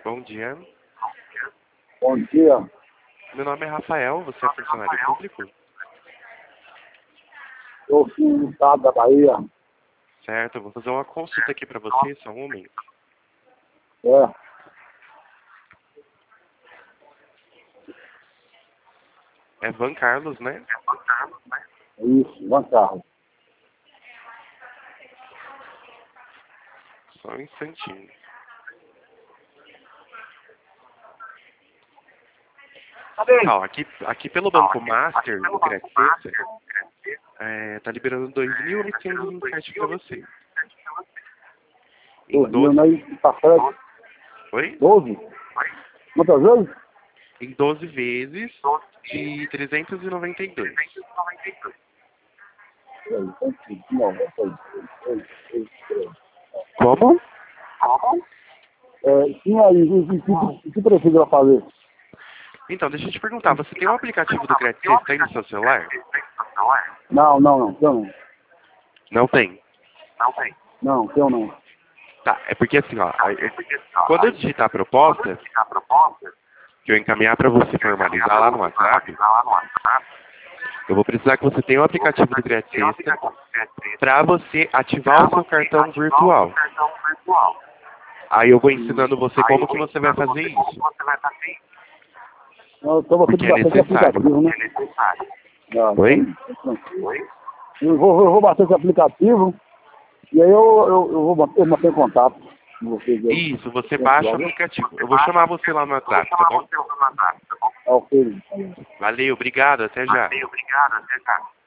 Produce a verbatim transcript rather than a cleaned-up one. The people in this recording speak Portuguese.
Bom dia. Bom dia. Meu nome é Rafael, você é funcionário público? Eu sou do estado da Bahia. Certo, eu vou fazer uma consulta aqui pra você, só um momento. É. É Van Carlos, né? Isso, Van Carlos. Só um instantinho. Ó, aqui, aqui pelo Banco Master, do Crédito Cesta, é, tá liberando dois mil oitocentos e vinte e sete pra você. Em Dois mil, doze... né? Tá certo. Oi? Doze? Quantas vezes? Em doze vezes de trezentos e noventa e dois. Peraí, peraí, não, peraí, peraí, peraí, peraí. Como? É, sim, aí, o que, que, que precisa fazer? Então, deixa eu te perguntar, você tem o aplicativo do Crédito Cesta aí no seu celular? Não, não, não, eu não. Não tem. Não, eu não. Tá, é porque assim, ó, aí, eu- quando eu digitar a proposta, que eu encaminhar pra você formalizar lá no WhatsApp, eu vou precisar que você tenha o aplicativo do Crédito Cesta pra você ativar o seu cartão virtual. Aí eu vou ensinando você como que você vai fazer isso. Eu tô você Porque de é bastante necessário. aplicativo, né? Ah, Oi? Eu vou, eu vou bater esse aplicativo e aí eu, eu, eu vou bater, manter contato com vocês aí. Isso, você baixa o aplicativo. Eu vou chamar você lá no WhatsApp, tá bom? Ah, ok. Valeu, obrigado, até já.